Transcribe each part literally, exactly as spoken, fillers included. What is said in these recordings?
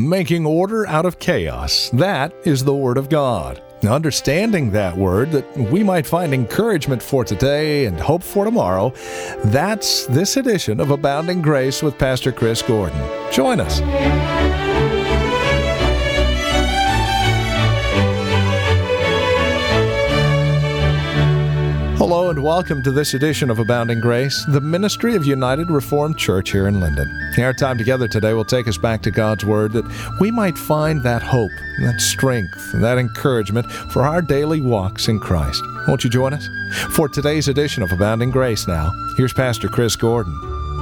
making order out of chaos. That is the Word of God. Now, understanding that Word, that we might find encouragement for today and hope for tomorrow, that's this edition of Abounding Grace with Pastor Chris Gordon. Join us. Hello and welcome to this edition of Abounding Grace, the ministry of United Reformed Church here in Linden. Our time together today will take us back to God's Word that we might find that hope, that strength, and that encouragement for our daily walks in Christ. Won't you join us? For today's edition of Abounding Grace now, here's Pastor Chris Gordon.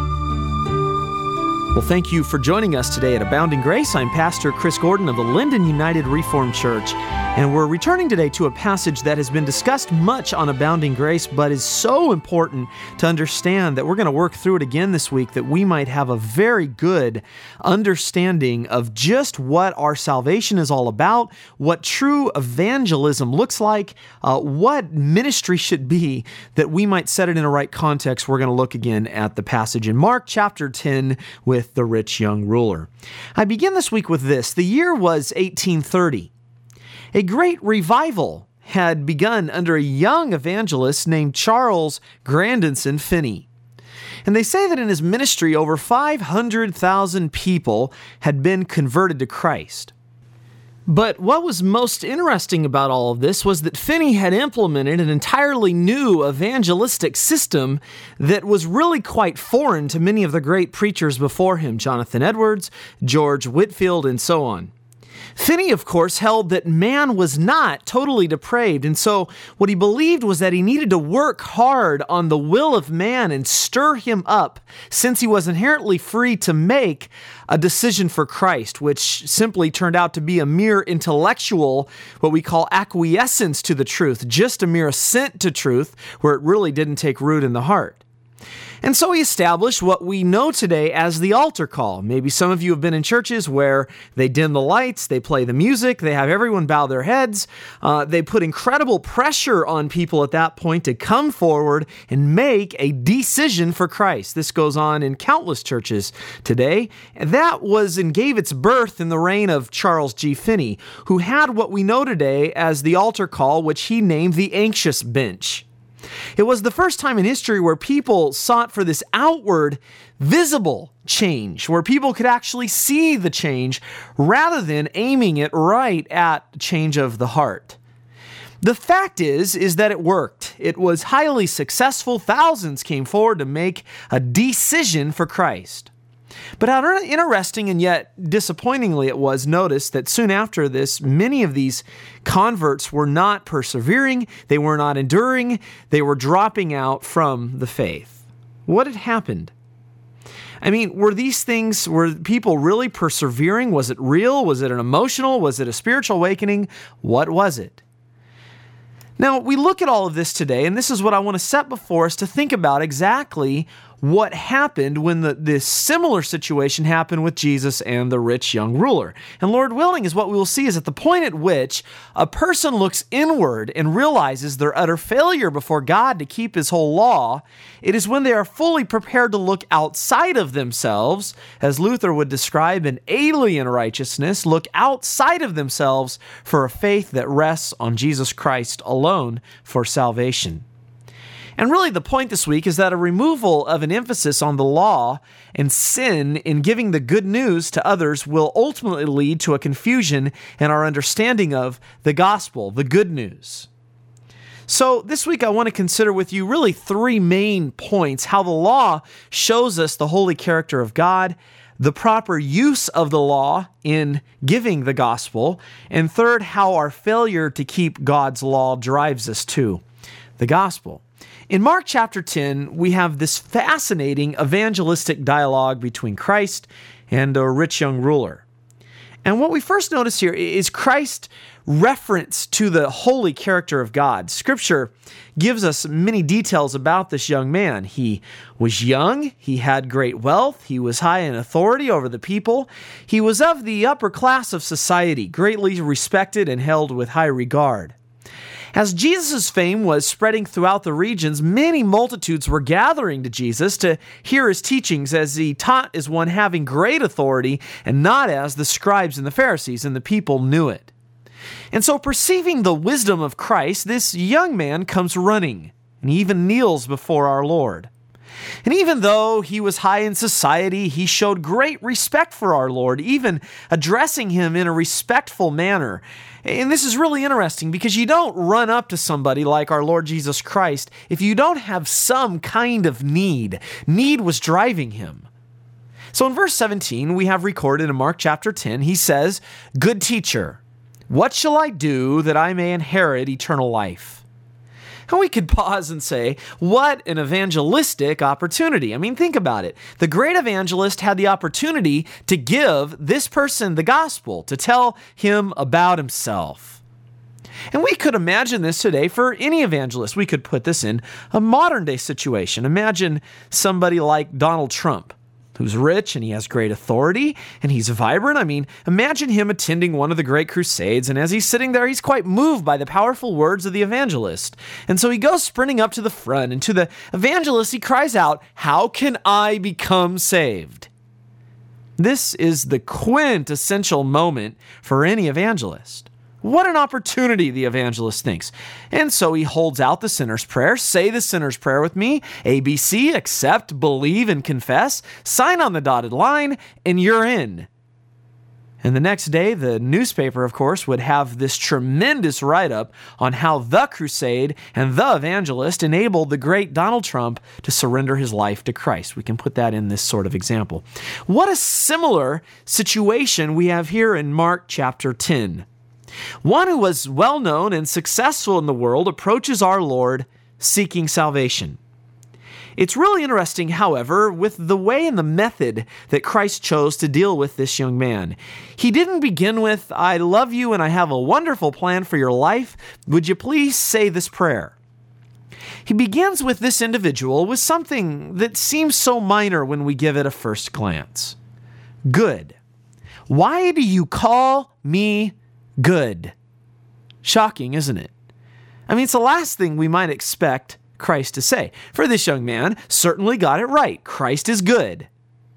Well, thank you for joining us today at Abounding Grace. I'm Pastor Chris Gordon of the Linden United Reformed Church, and we're returning today to a passage that has been discussed much on Abounding Grace, but is so important to understand that we're going to work through it again this week, that we might have a very good understanding of just what our salvation is all about, what true evangelism looks like, uh, what ministry should be, that we might set it in a right context. We're going to look again at the passage in Mark chapter ten with the rich young ruler. I begin this week with this. The year was eighteen thirty. A great revival had begun under a young evangelist named Charles Grandison Finney. And they say that in his ministry, over five hundred thousand people had been converted to Christ. But what was most interesting about all of this was that Finney had implemented an entirely new evangelistic system that was really quite foreign to many of the great preachers before him, Jonathan Edwards, George Whitefield, and so on. Finney, of course, held that man was not totally depraved, and so what he believed was that he needed to work hard on the will of man and stir him up, since he was inherently free to make a decision for Christ, which simply turned out to be a mere intellectual, what we call acquiescence to the truth, just a mere assent to truth, where it really didn't take root in the heart. And so he established what we know today as the altar call. Maybe some of you have been in churches where they dim the lights, they play the music, they have everyone bow their heads. Uh, they put incredible pressure on people at that point to come forward and make a decision for Christ. This goes on in countless churches today. That was and gave its birth in the reign of Charles G. Finney, who had what we know today as the altar call, which he named the anxious bench. It was the first time in history where people sought for this outward, visible change, where people could actually see the change rather than aiming it right at change of the heart. The fact is, is that it worked. It was highly successful. Thousands came forward to make a decision for Christ. But how interesting and yet disappointingly it was, notice that soon after this, many of these converts were not persevering, they were not enduring, they were dropping out from the faith. What had happened? I mean, were these things, were people really persevering? Was it real? Was it an emotional? Was it a spiritual awakening? What was it? Now, we look at all of this today, and this is what I want to set before us to think about exactly what happened when the, this similar situation happened with Jesus and the rich young ruler. And Lord willing is what we will see is at the point at which a person looks inward and realizes their utter failure before God to keep His whole law, it is when they are fully prepared to look outside of themselves, as Luther would describe an alien righteousness, look outside of themselves for a faith that rests on Jesus Christ alone for salvation. And really the point this week is that a removal of an emphasis on the law and sin in giving the good news to others will ultimately lead to a confusion in our understanding of the gospel, the good news. So this week I want to consider with you really three main points: how the law shows us the holy character of God, the proper use of the law in giving the gospel, and third, how our failure to keep God's law drives us to the gospel. In Mark chapter ten, we have this fascinating evangelistic dialogue between Christ and a rich young ruler. And what we first notice here is Christ's reference to the holy character of God. Scripture gives us many details about this young man. He was young, he had great wealth, he was high in authority over the people, he was of the upper class of society, greatly respected and held with high regard. As Jesus' fame was spreading throughout the regions, many multitudes were gathering to Jesus to hear his teachings as he taught as one having great authority and not as the scribes and the Pharisees, and the people knew it. And so, perceiving the wisdom of Christ, this young man comes running, and he even kneels before our Lord. And even though he was high in society, he showed great respect for our Lord, even addressing him in a respectful manner. And this is really interesting because you don't run up to somebody like our Lord Jesus Christ if you don't have some kind of need. Need was driving him. So in verse seventeen, we have recorded in Mark chapter ten, he says, "Good teacher, what shall I do that I may inherit eternal life?" And we could pause and say, what an evangelistic opportunity. I mean, think about it. The great evangelist had the opportunity to give this person the gospel, to tell him about himself. And we could imagine this today for any evangelist. We could put this in a modern day situation. Imagine somebody like Donald Trump, who's rich and he has great authority and he's vibrant. I mean, imagine him attending one of the great crusades, and as he's sitting there, he's quite moved by the powerful words of the evangelist. And so he goes sprinting up to the front, and to the evangelist, he cries out, "How can I become saved?" This is the quintessential moment for any evangelist. What an opportunity, the evangelist thinks. And so he holds out the sinner's prayer. Say the sinner's prayer with me. A B C, accept, believe, and confess. Sign on the dotted line, and you're in. And the next day, the newspaper, of course, would have this tremendous write-up on how the crusade and the evangelist enabled the great Donald Trump to surrender his life to Christ. We can put that in this sort of example. What a similar situation we have here in Mark chapter ten. One who was well known and successful in the world approaches our Lord seeking salvation. It's really interesting, however, with the way and the method that Christ chose to deal with this young man. He didn't begin with, "I love you and I have a wonderful plan for your life. Would you please say this prayer?" He begins with this individual with something that seems so minor when we give it a first glance. Good. Why do you call me good? Shocking, isn't it? I mean, it's the last thing we might expect Christ to say. For this young man, certainly got it right. Christ is good.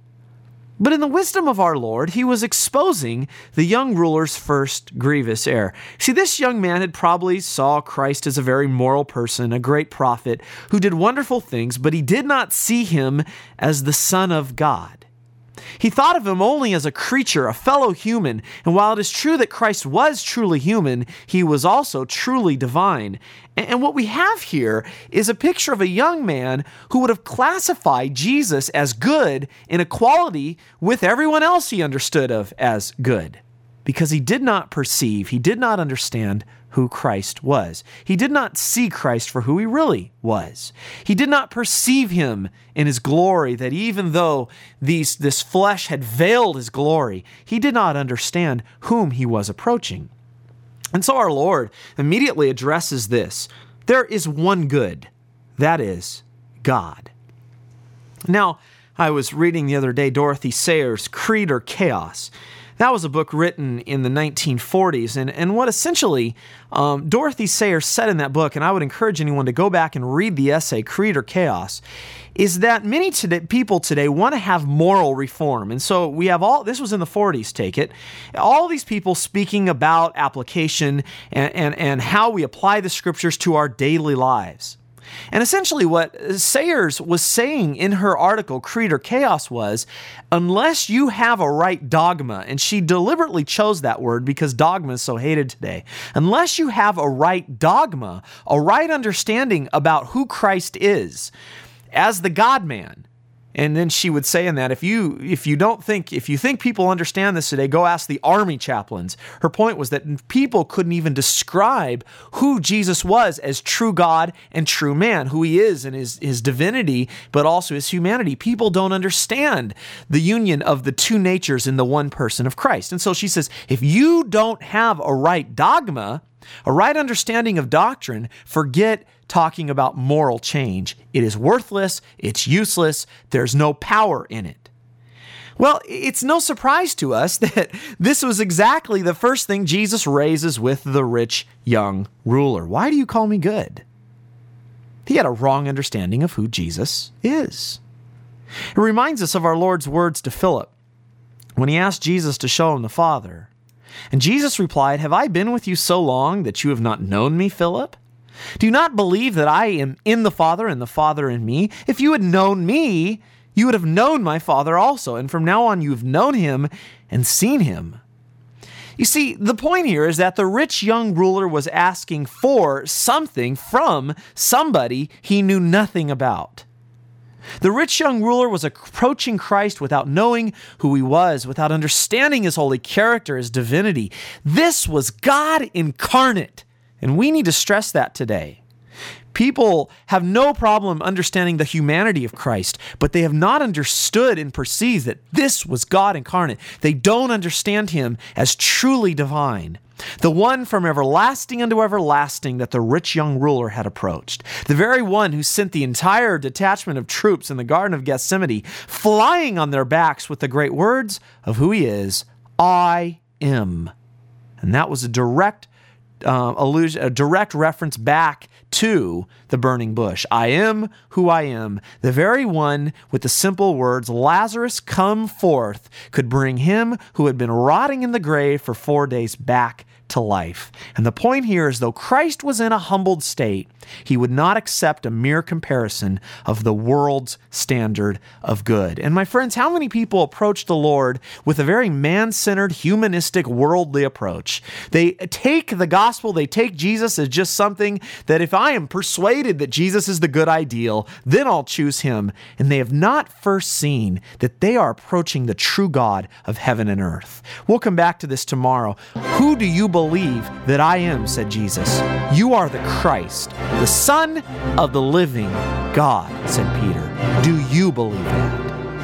But in the wisdom of our Lord, he was exposing the young ruler's first grievous error. See, this young man had probably saw Christ as a very moral person, a great prophet who did wonderful things, but he did not see him as the Son of God. He thought of him only as a creature, a fellow human, and while it is true that Christ was truly human, he was also truly divine. And what we have here is a picture of a young man who would have classified Jesus as good in equality with everyone else he understood of as good, because he did not perceive, he did not understand who Christ was. He did not see Christ for who he really was. He did not perceive him in his glory, that even though these, this flesh had veiled his glory, he did not understand whom he was approaching. And so our Lord immediately addresses this. There is one good, that is God. Now, I was reading the other day Dorothy Sayers' Creed or Chaos. That was a book written in the nineteen forties, and, and what essentially um, Dorothy Sayers said in that book, and I would encourage anyone to go back and read the essay, Creed or Chaos, is that many today, people today want to have moral reform. And so we have all, this was in the forties, take it, all these people speaking about application and, and, and how we apply the scriptures to our daily lives. And essentially what Sayers was saying in her article, Creed or Chaos, was, unless you have a right dogma, and she deliberately chose that word because dogma is so hated today, unless you have a right dogma, a right understanding about who Christ is as the God-man. And then she would say in that, if you if you don't think, if you think people understand this today, go ask the army chaplains. Her point was that people couldn't even describe who Jesus was as true God and true man, who he is in his, his divinity, but also his humanity. People don't understand the union of the two natures in the one person of Christ. And so she says, if you don't have a right dogma, a right understanding of doctrine, forget talking about moral change. It is worthless, it's useless, there's no power in it. Well, it's no surprise to us that this was exactly the first thing Jesus raises with the rich young ruler. Why do you call me good? He had a wrong understanding of who Jesus is. It reminds us of our Lord's words to Philip when he asked Jesus to show him the Father. And Jesus replied, "Have I been with you so long that you have not known me, Philip? Do you not believe that I am in the Father and the Father in me? If you had known me, you would have known my Father also, and from now on you have known him and seen him." You see, the point here is that the rich young ruler was asking for something from somebody he knew nothing about. The rich young ruler was approaching Christ without knowing who he was, without understanding his holy character, his divinity. This was God incarnate, and we need to stress that today. People have no problem understanding the humanity of Christ, but they have not understood and perceived that this was God incarnate. They don't understand him as truly divine, the one from everlasting unto everlasting that the rich young ruler had approached, the very one who sent the entire detachment of troops in the Garden of Gethsemane flying on their backs with the great words of who he is, "I am." And that was a direct uh, allusion, a direct reference back to the burning bush. I am who I am. The very one with the simple words, "Lazarus, come forth," could bring him who had been rotting in the grave for four days back to life. And the point here is, though Christ was in a humbled state, he would not accept a mere comparison of the world's standard of good. And my friends, how many people approach the Lord with a very man-centered, humanistic, worldly approach? They take the gospel, they take Jesus as just something that if I am persuaded that Jesus is the good ideal, then I'll choose him. And they have not first seen that they are approaching the true God of heaven and earth. We'll come back to this tomorrow. Who do you believe Believe that I am, said Jesus. You are the Christ, the Son of the living God, said Peter. Do you believe that?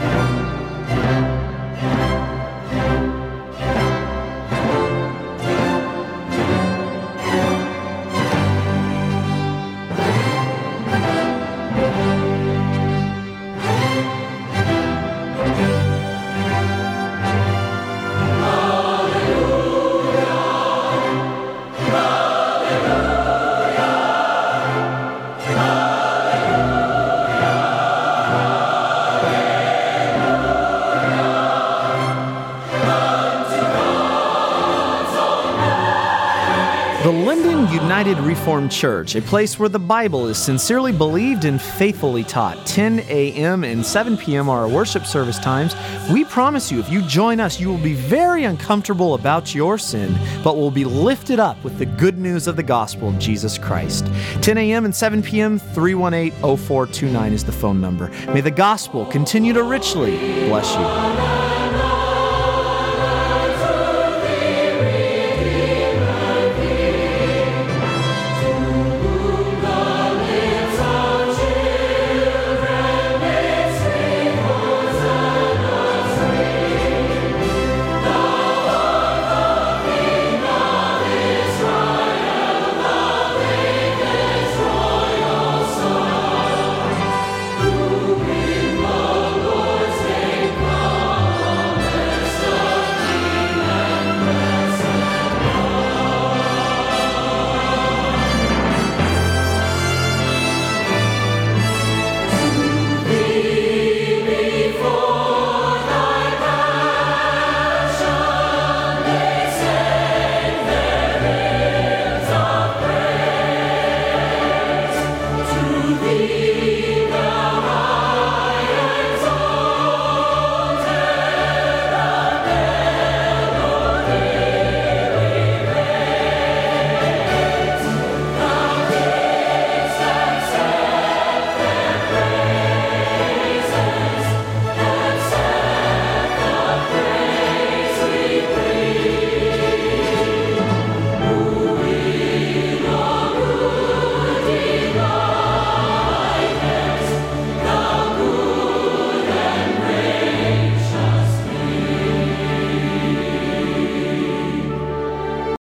The Linden United Reformed Church, a place where the Bible is sincerely believed and faithfully taught. ten a.m. and seven p.m. are our worship service times. We promise you, if you join us, you will be very uncomfortable about your sin, but will be lifted up with the good news of the gospel of Jesus Christ. ten a.m. and seven p.m., three one eight, oh four two nine is the phone number. May the gospel continue to richly bless you.